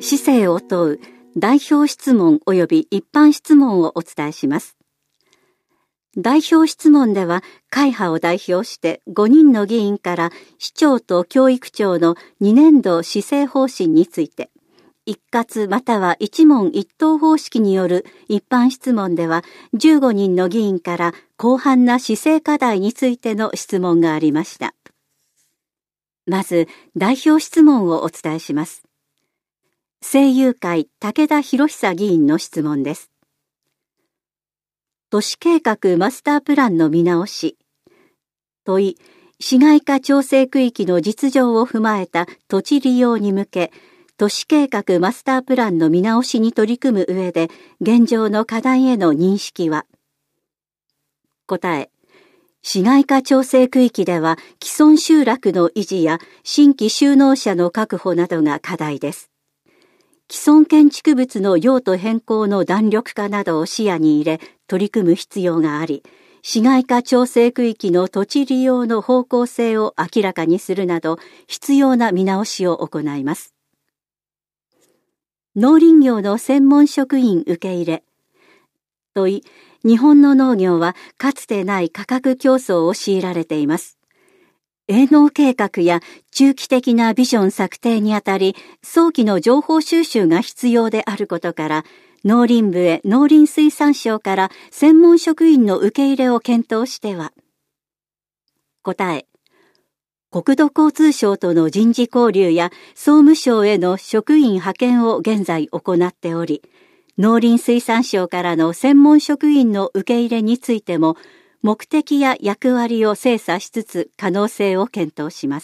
市政を問う代表質問及び一般質問をお伝えします。代表質問では、会派を代表して5人の議員から市長と教育長の2年度施政方針について、一括または一問一答方式による一般質問では、15人の議員から広範な市政課題についての質問がありました。まず、代表質問をお伝えします。政友会武田博久議員の質問です。都市計画マスタープランの見直し。問い、市街化調整区域の実情を踏まえた土地利用に向け、都市計画マスタープランの見直しに取り組む上で、現状の課題への認識は。答え、市街化調整区域では既存集落の維持や新規就農者の確保などが課題です。既存建築物の用途変更の弾力化などを視野に入れ取り組む必要があり、市街化調整区域の土地利用の方向性を明らかにするなど必要な見直しを行います。農林業の専門職員受け入れ。問い、日本の農業はかつてない価格競争を強いられています。営農計画や中期的なビジョン策定にあたり、早期の情報収集が必要であることから、農林部へ農林水産省から専門職員の受け入れを検討しては。答え、国土交通省との人事交流や総務省への職員派遣を現在行っており、農林水産省からの専門職員の受け入れについても、目的や役割を精査しつつ可能性を検討します。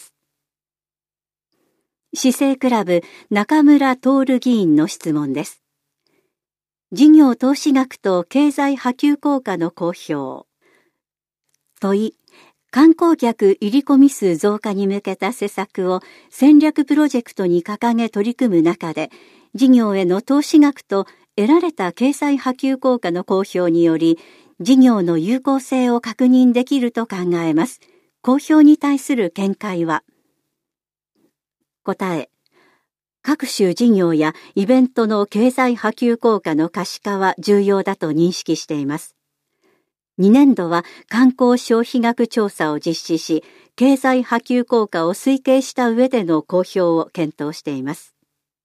市政クラブ中村徹議員の質問です。事業投資額と経済波及効果の公表。問い、観光客入り込み数増加に向けた施策を戦略プロジェクトに掲げ取り組む中で、事業への投資額と得られた経済波及効果の公表により、事業の有効性を確認できると考えます。公表に対する見解は。答え、各種事業やイベントの経済波及効果の可視化は重要だと認識しています。2年度は観光消費額調査を実施し、経済波及効果を推計した上での公表を検討しています。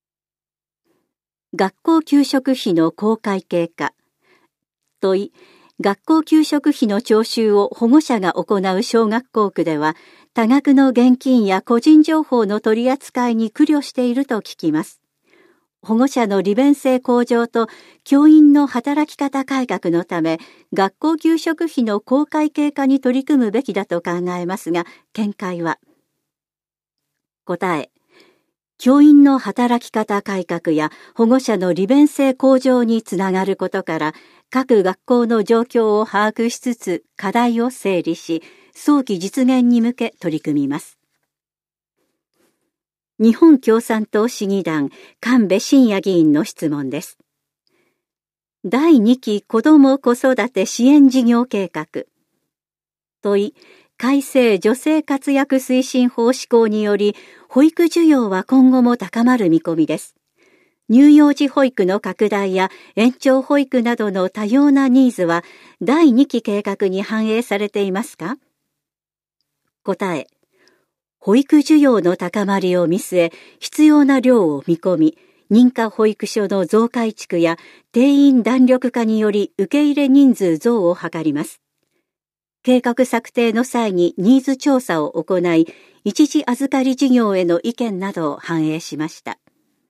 学校給食費の公開経過。問い、学校給食費の徴収を保護者が行う小学校区では、多額の現金や個人情報の取り扱いに苦慮していると聞きます。保護者の利便性向上と教員の働き方改革のため、学校給食費の公開経過に取り組むべきだと考えますが、見解は。答え、教員の働き方改革や保護者の利便性向上につながることから、各学校の状況を把握しつつ課題を整理し、早期実現に向け取り組みます。日本共産党市議団神戸信也議員の質問です。第2期子ども子育て支援事業計画。問い、改正女性活躍推進法施行により、保育需要は今後も高まる見込みです。乳幼児保育の拡大や延長保育などの多様なニーズは第2期計画に反映されていますか？答え、保育需要の高まりを見据え、必要な量を見込み、認可保育所の増改築や定員弾力化により受け入れ人数増を図ります。計画策定の際にニーズ調査を行い、一時預かり事業への意見などを反映しました。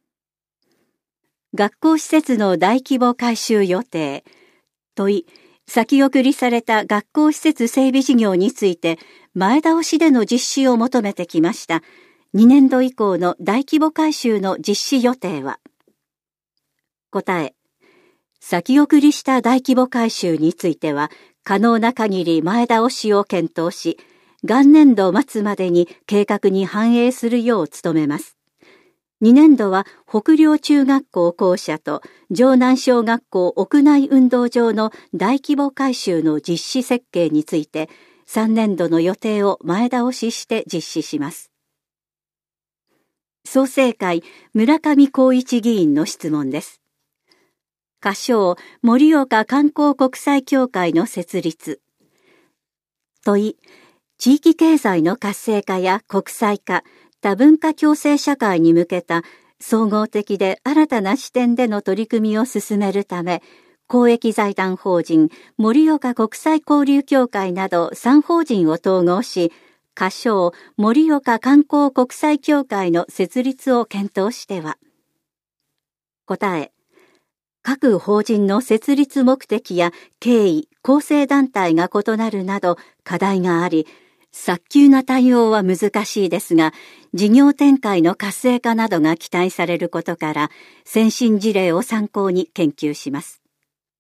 学校施設の大規模改修予定。問い、先送りされた学校施設整備事業について前倒しでの実施を求めてきました。2年度以降の大規模改修の実施予定は。答え、先送りした大規模改修については可能な限り前倒しを検討し、元年度末までに計画に反映するよう努めます。2年度は北陵中学校校舎と城南小学校屋内運動場の大規模改修の実施設計について3年度の予定を前倒しして実施します。 創成会村上光一議員の質問です。仮称盛岡観光国際協会の設立。問い、地域経済の活性化や国際化、多文化共生社会に向けた総合的で新たな視点での取り組みを進めるため、公益財団法人盛岡国際交流協会など3法人を統合し、仮称盛岡観光国際協会の設立を検討しては。答え、各法人の設立目的や経緯、構成団体が異なるなど課題があり、早急な対応は難しいですが、事業展開の活性化などが期待されることから、先進事例を参考に研究します。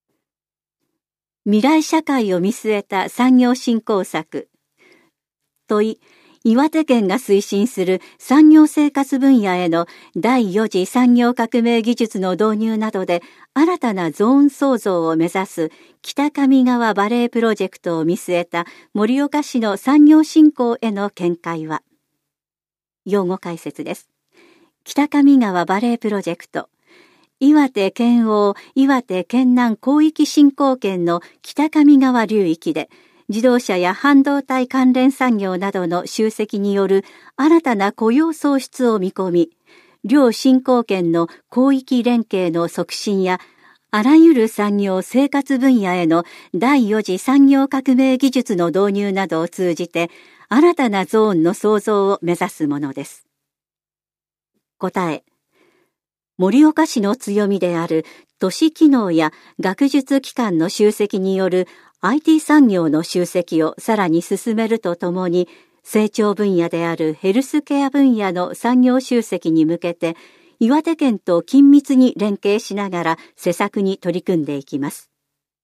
未来社会を見据えた産業振興策。問い、岩手県が推進する産業生活分野への第4次産業革命技術の導入などで新たなゾーン創造を目指す北上川バレープロジェクトを見据えた盛岡市の産業振興への見解は。用語解説です。北上川バレープロジェクト。岩手県央岩手県南広域振興圏の北上川流域で、自動車や半導体関連産業などの集積による新たな雇用創出を見込み、両振興圏の広域連携の促進や、あらゆる産業生活分野への第4次産業革命技術の導入などを通じて、新たなゾーンの創造を目指すものです。答え、盛岡市の強みである都市機能や学術機関の集積によるIT 産業の集積をさらに進めるとともに、成長分野であるヘルスケア分野の産業集積に向けて、岩手県と緊密に連携しながら施策に取り組んでいきます。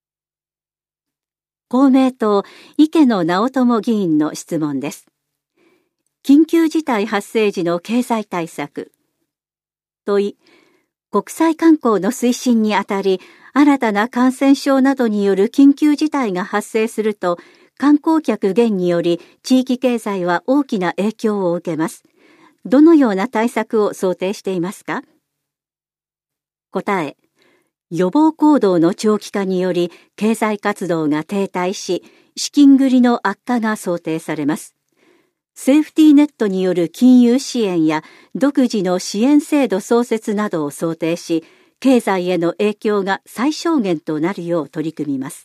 公明党池野直友議員の質問です。緊急事態発生時の経済対策。問い、国際観光の推進にあたり、新たな感染症などによる緊急事態が発生すると、観光客減により地域経済は大きな影響を受けます。どのような対策を想定していますか？答え、予防行動の長期化により経済活動が停滞し、資金繰りの悪化が想定されます。セーフティーネットによる金融支援や独自の支援制度創設などを想定し、経済への影響が最小限となるよう取り組みます。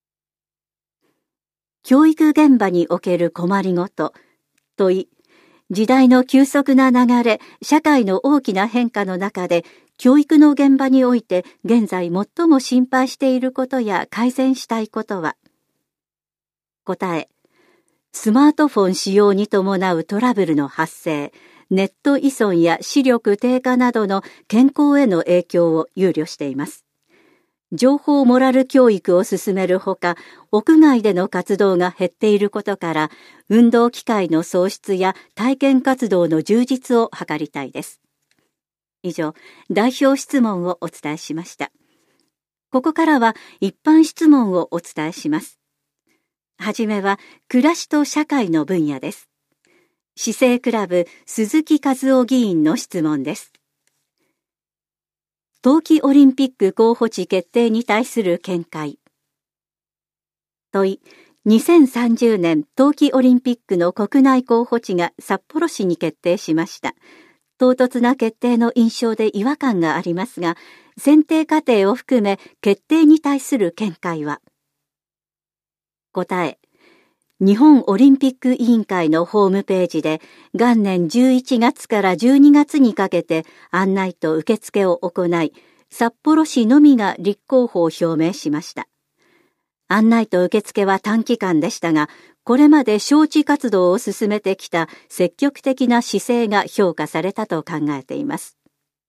教育現場における困りごと。問い、時代の急速な流れ、社会の大きな変化の中で、教育の現場において現在最も心配していることや改善したいことは。答え、スマートフォン使用に伴うトラブルの発生、ネット依存や視力低下などの健康への影響を憂慮しています。情報モラル教育を進めるほか、屋外での活動が減っていることから、運動機会の創出や体験活動の充実を図りたいです。以上、代表質問をお伝えしました。ここからは一般質問をお伝えします。はじめは、暮らしと社会の分野です。市政クラブ鈴木和夫議員の質問です。冬季オリンピック候補地決定に対する見解。問い、2030年冬季オリンピックの国内候補地が札幌市に決定しました。唐突な決定の印象で違和感がありますが、選定過程を含め決定に対する見解は。答え、日本オリンピック委員会のホームページで元年11月から12月にかけて案内と受付を行い、札幌市のみが立候補を表明しました。案内と受付は短期間でしたが、これまで招致活動を進めてきた積極的な姿勢が評価されたと考えています。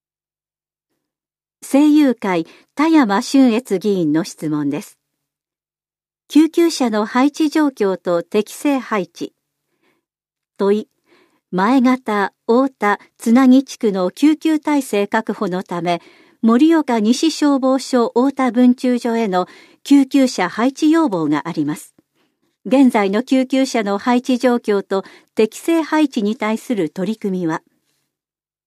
政友会田山俊悦議員の質問です。救急車の配置状況と適正配置。問い、前方、太田、つなぎ地区の救急体制確保のため、盛岡西消防署太田分駐所への救急車配置要望があります。現在の救急車の配置状況と適正配置に対する取り組みは。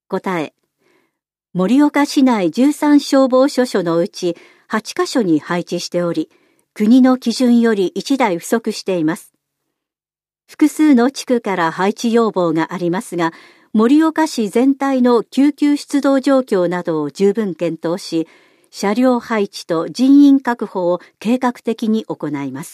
答え、盛岡市内13消防署所のうち8カ所に配置しており、国の基準より1台不足しています。複数の地区から配置要望がありますが、盛岡市全体の救急出動状況などを十分検討し、車両配置と人員確保を計画的に行います。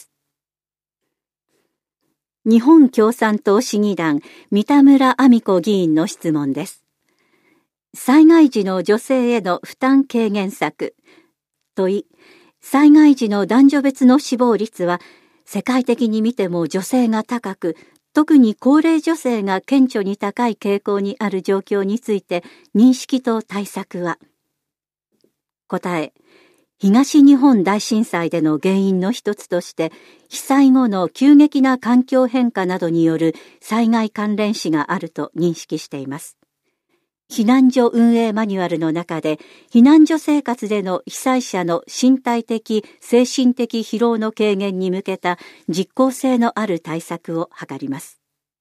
日本共産党市議団三田村阿美子議員の質問です。災害時の女性への負担軽減策。問い、災害時の男女別の死亡率は世界的に見ても女性が高く、特に高齢女性が顕著に高い傾向にある状況について認識と対策は。答え、東日本大震災での原因の一つとして、被災後の急激な環境変化などによる災害関連死があると認識しています。避難所運営マニュアルの中で、避難所生活での被災者の身体的・精神的疲労の軽減に向けた実効性のある対策を図ります。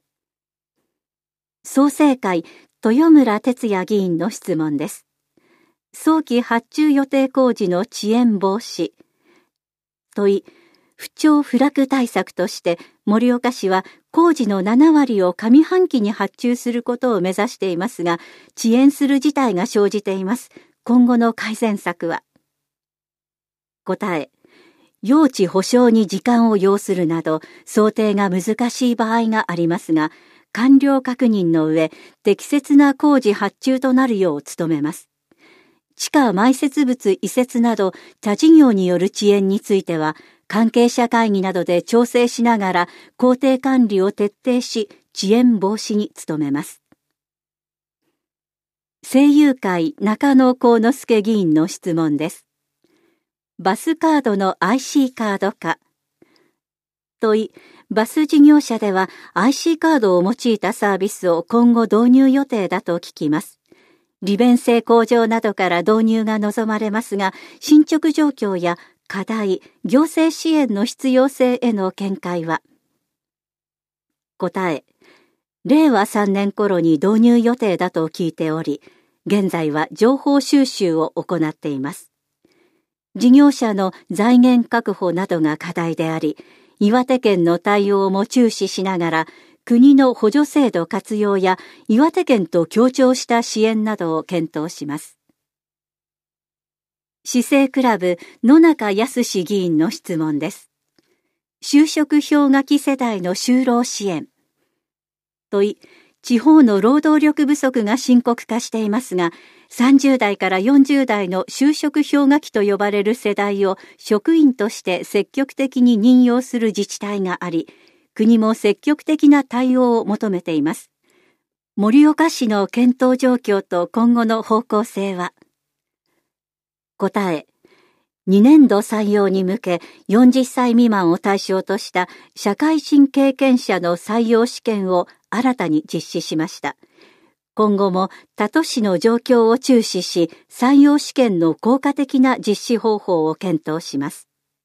創成会豊村哲也議員の質問です。早期発注予定工事の遅延防止。問い、不調不落対策として盛岡市は工事の7割を上半期に発注することを目指していますが、遅延する事態が生じています。今後の改善策は。答え、用地保証に時間を要するなど想定が難しい場合がありますが、完了確認の上、適切な工事発注となるよう努めます。地下埋設物移設など他事業による遅延については、関係者会議などで調整しながら工程管理を徹底し、遅延防止に努めます。政友会中野幸之助議員の質問です。バスカードの IC カード化。問い、バス事業者では IC カードを用いたサービスを今後導入予定だと聞きます。利便性向上などから導入が望まれますが、進捗状況や課題、行政支援の必要性への見解は。答え、令和3年頃に導入予定だと聞いており、現在は情報収集を行っています。事業者の財源確保などが課題であり、岩手県の対応も注視しながら、国の補助制度活用や岩手県と協調した支援などを検討します。市政クラブ野中康議員の質問です。就職氷河期世代の就労支援。問い、地方の労働力不足が深刻化していますが、30代から40代の就職氷河期と呼ばれる世代を職員として積極的に任用する自治体があり、国も積極的な対応を求めています。盛岡市の検討状況と今後の方向性は。答え、2年度採用に向け40歳未満を対象とした社会人経験者の採用試験を新たに実施しました。今後も他都市の状況を注視し、採用試験の効果的な実施方法を検討します。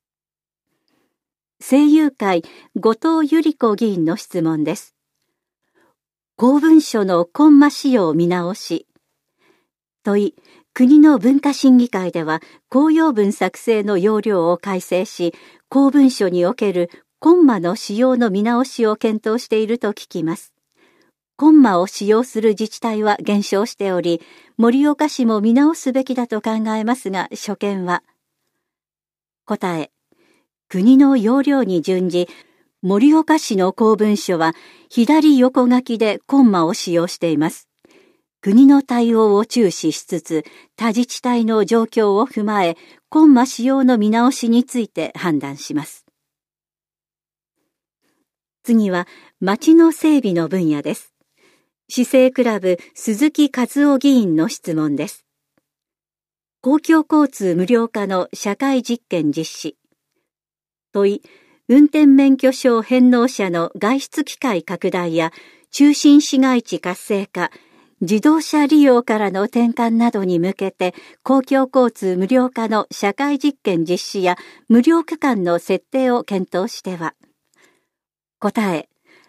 政友会後藤由里子議員の質問です。公文書のコンマ使用見直し。問い、国の文化審議会では公用文作成の要領を改正し、公文書におけるコンマの使用の見直しを検討していると聞きます。コンマを使用する自治体は減少しており、盛岡市も見直すべきだと考えますが、所見は。答え、国の要領に準じ、盛岡市の公文書は左横書きでコンマを使用しています。国の対応を注視しつつ、他自治体の状況を踏まえ、コンマ使用の見直しについて判断します。次は、町の整備の分野です。市政クラブ鈴木和夫議員の質問です。公共交通無料化の社会実験実施。問い、運転免許証返納者の外出機会拡大や中心市街地活性化、自動車利用からの転換などに向けて公共交通無料化の社会実験実施や無料区間の設定を検討しては。答え、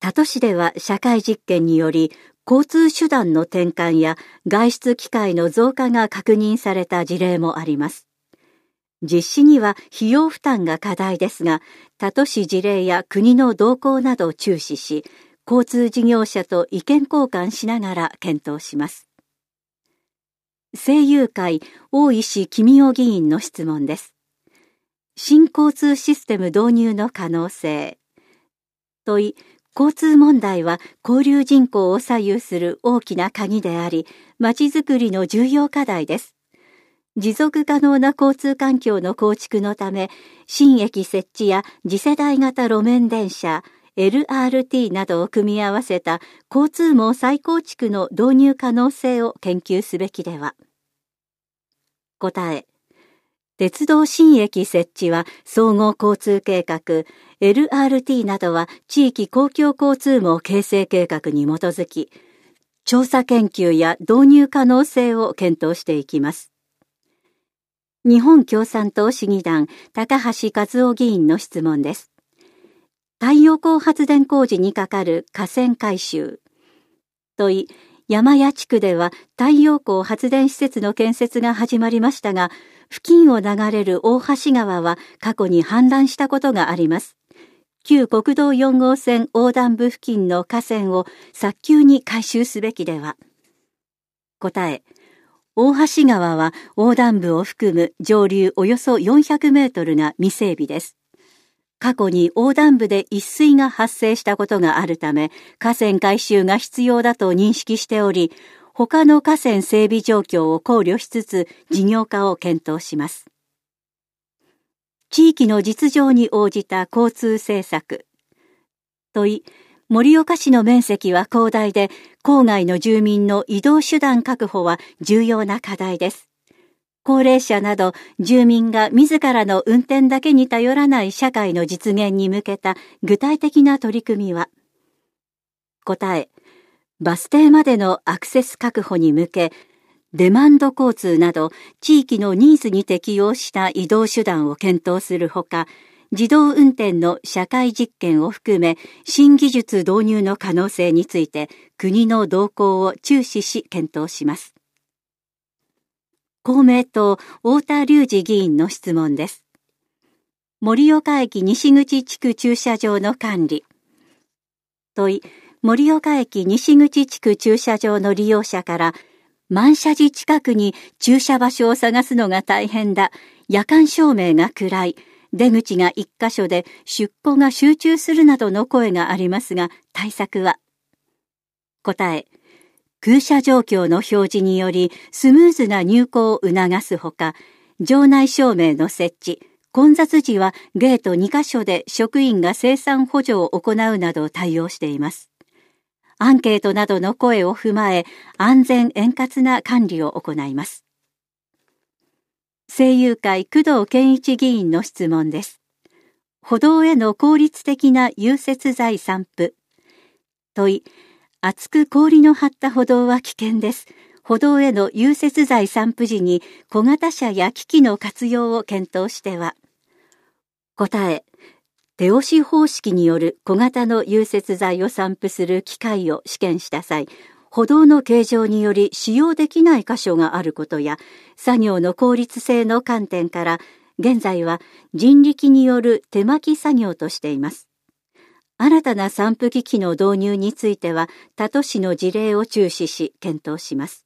他都市では社会実験により交通手段の転換や外出機会の増加が確認された事例もあります。実施には費用負担が課題ですが、他都市事例や国の動向などを注視し、交通事業者と意見交換しながら検討します。政友会大石公夫議員の質問です。新交通システム導入の可能性。問い、交通問題は交流人口を左右する大きな鍵であり、まちづくりの重要課題です。持続可能な交通環境の構築のため、新駅設置や次世代型路面電車、LRT などを組み合わせた交通網再構築の導入可能性を研究すべきでは。答え。鉄道新駅設置は総合交通計画、LRT などは地域公共交通網形成計画に基づき、調査研究や導入可能性を検討していきます。日本共産党市議団高橋和夫議員の質問です。太陽光発電工事にかかる河川改修。問い、山谷地区では太陽光発電施設の建設が始まりましたが、付近を流れる大橋川は過去に氾濫したことがあります。旧国道4号線横断部付近の河川を早急に改修すべきでは。答え、大橋川は横断部を含む上流およそ400メートルが未整備です。過去に横断部で一水が発生したことがあるため、河川改修が必要だと認識しており、他の河川整備状況を考慮しつつ事業化を検討します。地域の実情に応じた交通政策。問い、盛岡市の面積は広大で、郊外の住民の移動手段確保は重要な課題です。高齢者など住民が自らの運転だけに頼らない社会の実現に向けた具体的な取り組みは。答え、バス停までのアクセス確保に向け、デマンド交通など地域のニーズに適応した移動手段を検討するほか、自動運転の社会実験を含め新技術導入の可能性について国の動向を注視し検討します。公明党太田隆司議員の質問です。盛岡駅西口地区駐車場の管理。問い、盛岡駅西口地区駐車場の利用者から、満車時近くに駐車場所を探すのが大変だ。夜間照明が暗い。出口が一箇所で出庫が集中するなどの声がありますが、対策は。答え、空車状況の表示によりスムーズな入庫を促すほか、場内照明の設置、混雑時はゲート2カ所で職員が生産補助を行うなど対応しています。アンケートなどの声を踏まえ、安全円滑な管理を行います。政友会工藤健一議員の質問です。歩道への効率的な融雪剤散布。問い、厚く氷の張った歩道は危険です。歩道への融雪剤散布時に小型車や機器の活用を検討しては。答え、手押し方式による小型の融雪剤を散布する機械を試験した際、歩道の形状により使用できない箇所があることや、作業の効率性の観点から、現在は人力による手巻き作業としています。新たな散布機器の導入については、他都市の事例を注視し検討します。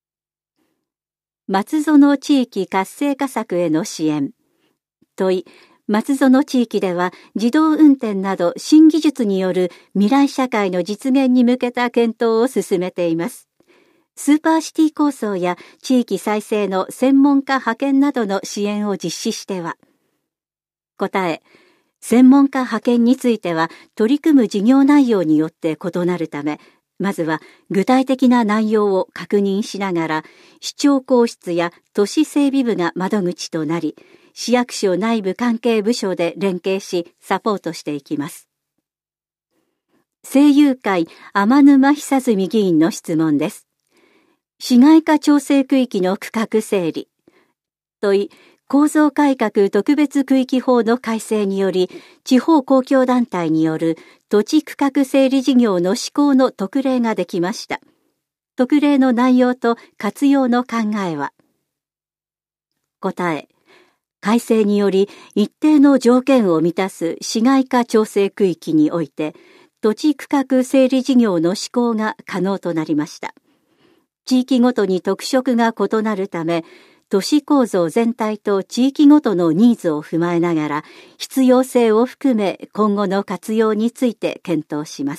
松園地域活性化策への支援。問い、松園地域では自動運転など新技術による未来社会の実現に向けた検討を進めています。スーパーシティ構想や地域再生の専門家派遣などの支援を実施しては。答え、専門家派遣については取り組む事業内容によって異なるため、まずは具体的な内容を確認しながら、市長公室や都市整備部が窓口となり、市役所内部関係部署で連携しサポートしていきます。政友会天沼久純議員の質問です。市街化調整区域の区画整理。問い、 構造改革特別区域法の改正により、地方公共団体による土地区画整理事業の施行の特例ができました。特例の内容と活用の考えは。答え。改正により一定の条件を満たす市街化調整区域において、土地区画整理事業の施行が可能となりました。地域ごとに特色が異なるため、都市構造全体と地域ごとのニーズを踏まえながら、必要性を含め今後の活用について検討します。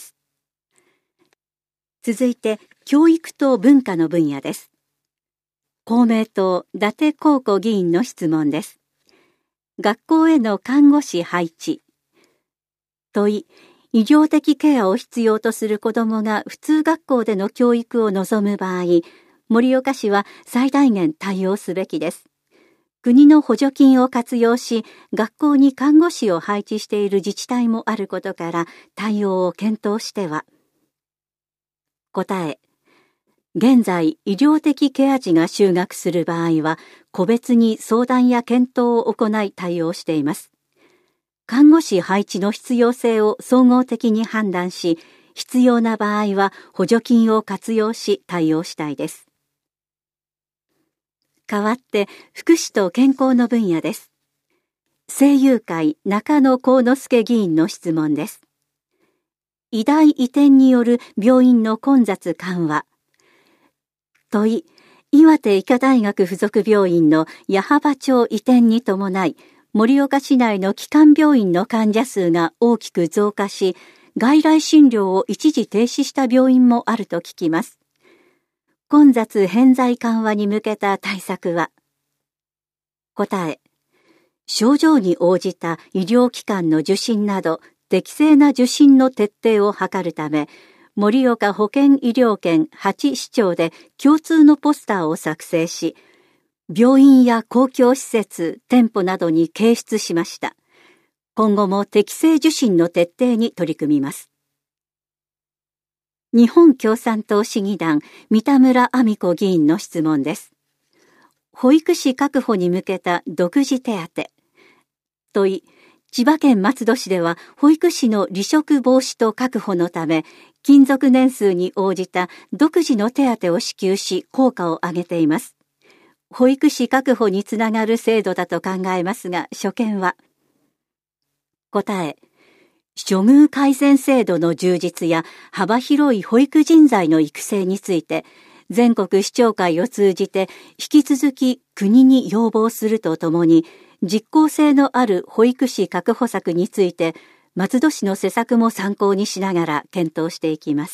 続いて、教育と文化の分野です。公明党、伊達公子議員の質問です。学校への看護師配置。問い、医療的ケアを必要とする子どもが普通学校での教育を望む場合、盛岡市は最大限対応すべきです。国の補助金を活用し、学校に看護師を配置している自治体もあることから、対応を検討しては。答え。現在、医療的ケア児が就学する場合は、個別に相談や検討を行い対応しています。看護師配置の必要性を総合的に判断し、必要な場合は補助金を活用し対応したいです。代わって、福祉と健康の分野です。政友会中野幸之助議員の質問です。医大移転による病院の混雑緩和。問い、岩手医科大学附属病院の矢巾町移転に伴い、盛岡市内の基幹病院の患者数が大きく増加し、外来診療を一時停止した病院もあると聞きます。混雑偏在緩和に向けた対策は。答え。症状に応じた医療機関の受診など、適正な受診の徹底を図るため、盛岡保健医療圏8市町で共通のポスターを作成し、病院や公共施設、店舗などに掲出しました。今後も適正受診の徹底に取り組みます。日本共産党市議団三田村亜美子議員の質問です。保育士確保に向けた独自手当。問い、千葉県松戸市では保育士の離職防止と確保のため、勤続年数に応じた独自の手当を支給し効果を上げています。保育士確保につながる制度だと考えますが、所見は。答え。処遇改善制度の充実や幅広い保育人材の育成について、全国市長会を通じて引き続き国に要望するとともに、実効性のある保育士確保策について、松戸市の施策も参考にしながら検討していきます。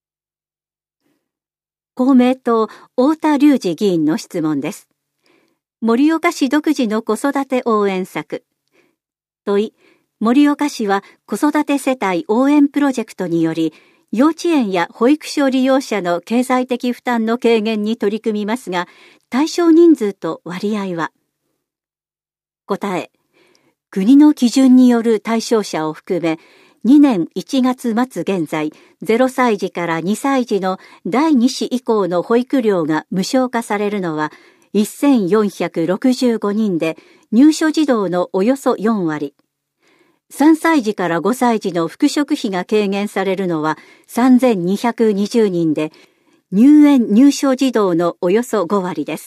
公明党、太田隆二議員の質問です。盛岡市独自の子育て応援策。問い、盛岡市は子育て世帯応援プロジェクトにより、幼稚園や保育所利用者の経済的負担の軽減に取り組みますが、対象人数と割合は。答え、国の基準による対象者を含め、2年1月末現在、0歳児から2歳児の第2子以降の保育料が無償化されるのは、1465人で、入所児童のおよそ4割。3歳児から5歳児の復職費が軽減されるのは3220人で、入園入所児童のおよそ5割です。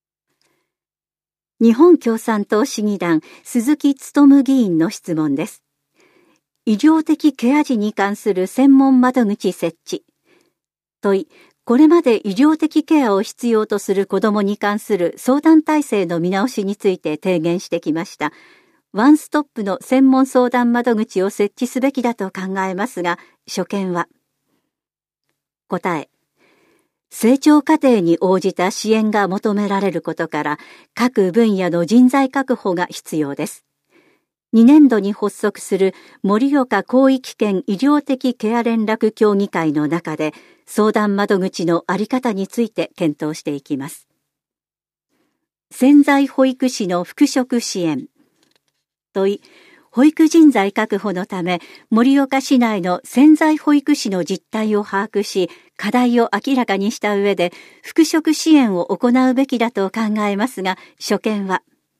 日本共産党市議団鈴木勉議員の質問です。医療的ケア児に関する専門窓口設置。問い、これまで医療的ケアを必要とする子どもに関する相談体制の見直しについて提言してきました。ワンストップの専門相談窓口を設置すべきだと考えますが、所見は。答え。成長過程に応じた支援が求められることから、各分野の人材確保が必要です。2年度に発足する盛岡広域圏医療的ケア連絡協議会の中で、相談窓口のあり方について検討していきます。潜在保育士の復職支援。問い、保育人材確保のため、盛岡市内の潜在保育士の実態を把握し、課題を明らかにした上で、復職支援を行うべきだと考えますが、所見は。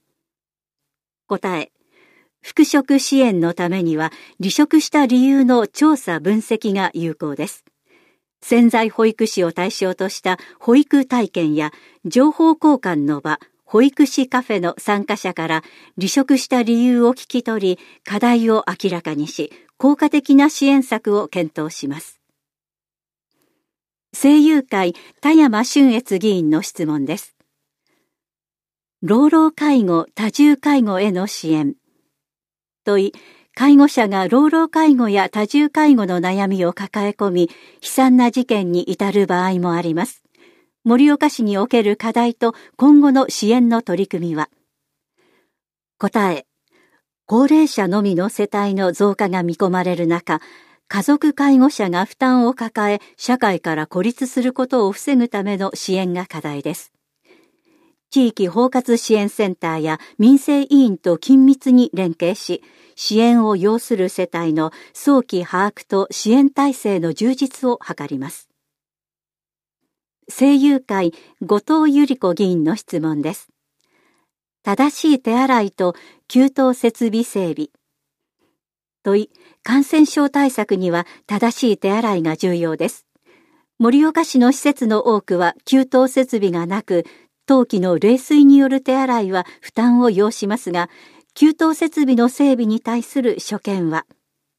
答え、復職支援のためには離職した理由の調査分析が有効です。潜在保育士を対象とした保育体験や情報交換の場、保育士カフェの参加者から離職した理由を聞き取り、課題を明らかにし、効果的な支援策を検討します。声優会田山俊悦議員の質問です。老老介護・多重介護への支援。問い、介護者が老老介護や多重介護の悩みを抱え込み、悲惨な事件に至る場合もあります。盛岡市における課題と今後の支援の取り組みは。答え、高齢者のみの世帯の増加が見込まれる中、家族介護者が負担を抱え、社会から孤立することを防ぐための支援が課題です。地域包括支援センターや民生委員と緊密に連携し、支援を要する世帯の早期把握と支援体制の充実を図ります。声優会後藤百合子議員の質問です。正しい手洗いと給湯設備整備。問い、感染症対策には正しい手洗いが重要です。盛岡市の施設の多くは給湯設備がなく、冬季の冷水による手洗いは負担を要しますが、給湯設備の整備に対する所見は。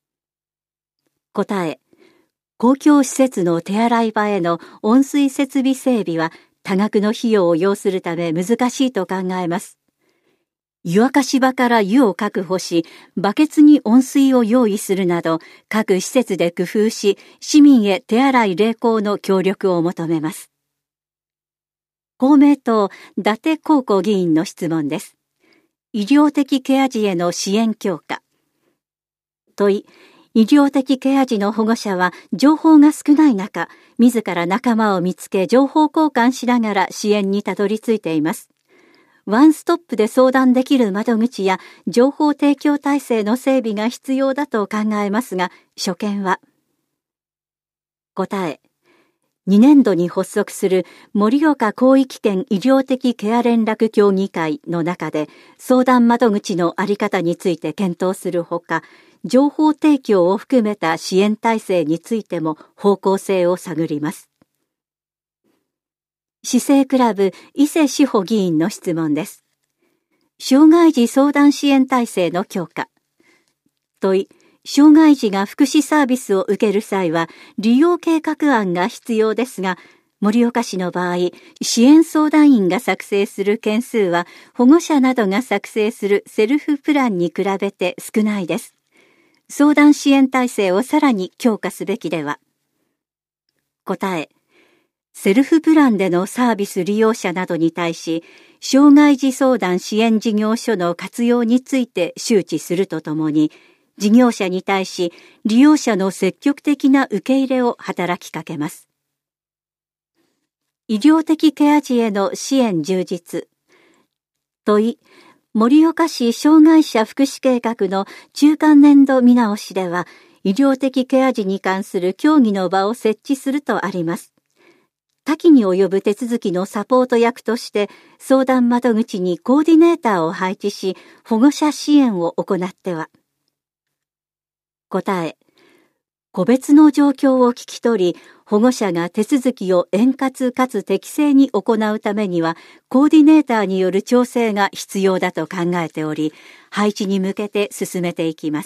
答え、公共施設の手洗い場への温水設備整備は多額の費用を要するため難しいと考えます。湯沸かし場から湯を確保し、バケツに温水を用意するなど、各施設で工夫し、市民へ手洗い励行の協力を求めます。公明党、伊達公子議員の質問です。医療的ケア児への支援強化。問い、医療的ケア児の保護者は情報が少ない中、自ら仲間を見つけ情報交換しながら支援にたどり着いています。ワンストップで相談できる窓口や情報提供体制の整備が必要だと考えますが、所見は。答え、2年度に発足する盛岡広域圏医療的ケア連絡協議会の中で相談窓口の在り方について検討するほか、情報提供を含めた支援体制についても方向性を探ります。市政クラブ伊勢志保議員の質問です。障害児相談支援体制の強化。問い、障害児が福祉サービスを受ける際は利用計画案が必要ですが、盛岡市の場合、支援相談員が作成する件数は保護者などが作成するセルフプランに比べて少ないです。相談支援体制をさらに強化すべきでは。答え、セルフプランでのサービス利用者などに対し、障害児相談支援事業所の活用について周知するとともに、事業者に対し利用者の積極的な受け入れを働きかけます。医療的ケア児への支援充実。問い、盛岡市障害者福祉計画の中間年度見直しでは、医療的ケア児に関する協議の場を設置するとあります。多岐に及ぶ手続きのサポート役として、相談窓口にコーディネーターを配置し、保護者支援を行っては。答え、個別の状況を聞き取り、保護者が手続きを円滑かつ適正に行うためには、コーディネーターによる調整が必要だと考えており、配置に向けて進めていきます。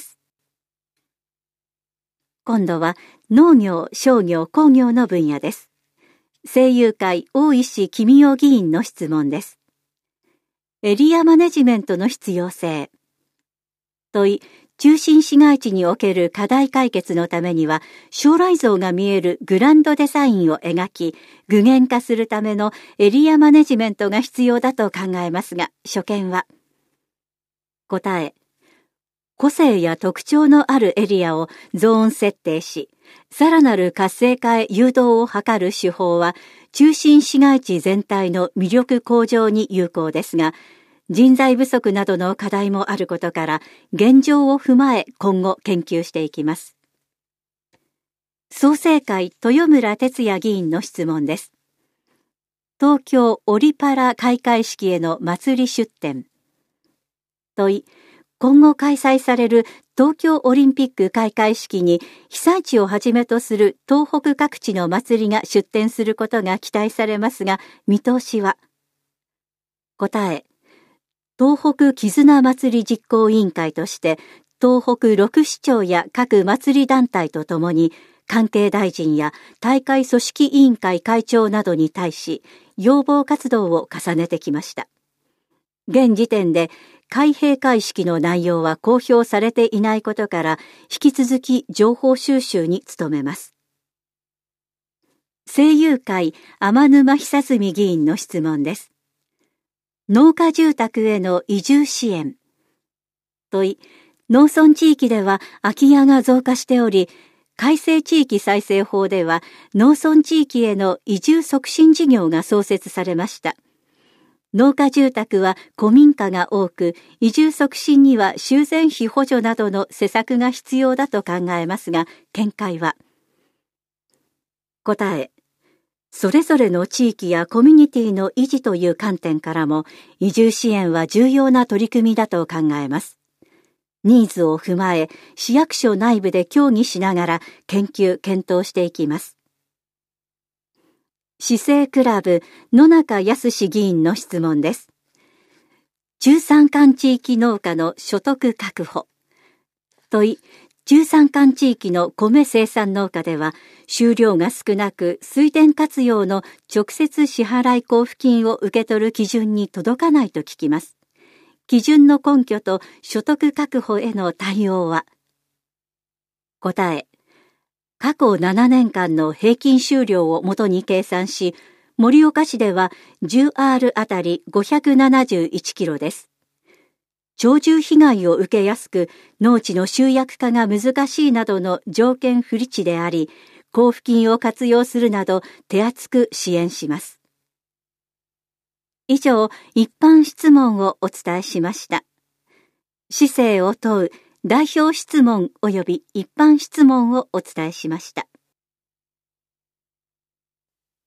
今度は農業、商業、工業の分野です。声優会大石公代議員の質問です。エリアマネジメントの必要性。問い、中心市街地における課題解決のためには、将来像が見えるグランドデザインを描き、具現化するためのエリアマネジメントが必要だと考えますが、所見は。答え、個性や特徴のあるエリアをゾーン設定し、さらなる活性化へ誘導を図る手法は、中心市街地全体の魅力向上に有効ですが、人材不足などの課題もあることから、現状を踏まえ今後研究していきます。創成会豊村哲也議員の質問です。東京オリパラ開会式への祭り出展。 問い、今後開催される東京オリンピック開会式に被災地をはじめとする東北各地の祭りが出展することが期待されますが、見通しは？答え、東北絆祭り実行委員会として東北6市町や各祭り団体とともに関係大臣や大会組織委員会会長などに対し要望活動を重ねてきました。現時点で開閉会式の内容は公表されていないことから引き続き情報収集に努めます。声優会天沼久純議員の質問です。農家住宅への移住支援。問い、農村地域では空き家が増加しており、改正地域再生法では農村地域への移住促進事業が創設されました。農家住宅は古民家が多く、移住促進には修繕費補助などの施策が必要だと考えますが、見解は？答え、それぞれの地域やコミュニティの維持という観点からも、移住支援は重要な取り組みだと考えます。ニーズを踏まえ、市役所内部で協議しながら研究・検討していきます。市政クラブ野中康議員の質問です。中山間地域農家の所得確保。問い、中山間地域の米生産農家では収量が少なく水田活用の直接支払い交付金を受け取る基準に届かないと聞きます。基準の根拠と所得確保への対応は？答え、過去7年間の平均収量をもとに計算し、盛岡市では 10R あたり571キロです。鳥獣被害を受けやすく、農地の集約化が難しいなどの条件不利地であり、交付金を活用するなど手厚く支援します。以上、一般質問をお伝えしました。市政を問う代表質問及び一般質問をお伝えしました。